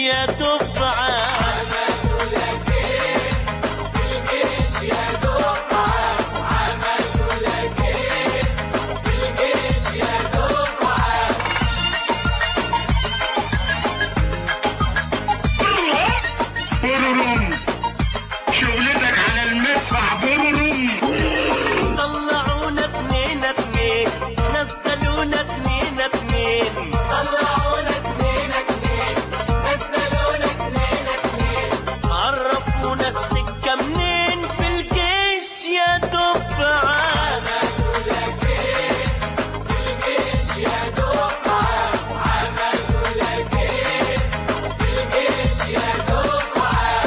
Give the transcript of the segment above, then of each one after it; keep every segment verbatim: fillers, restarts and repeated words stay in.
يا دفعة. عملوا لك ايه في الجيش يا دفعة؟ عملوا لك ايه في الجيش يا دفعة؟ بررم شغلتك على المدفع بررم. طلعونا اتنين اتنين نزلونا اتنين اتنين. طلعونا اتنين اتنين نزلونا اتنين اتنين. عرفونا السكة منين في الجيش يا دفعة. عملوا لك ايه في الجيش يا دفعة؟ عملوا لك ايه في الجيش يا دفعة؟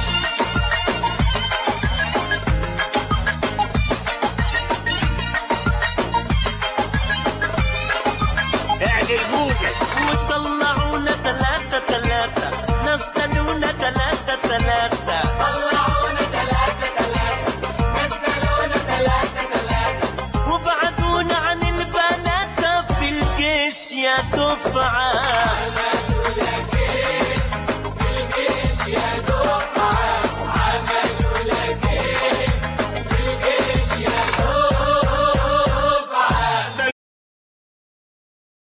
اعدل بوجك. وطلعونا تلاتة تلاتة نزلونا تلاتة تلاتة. طلعونا تلاتة تلاتة نزلونا تلاتة تلاتة. وبعدونا عن البنات في الجيش يا دفعة.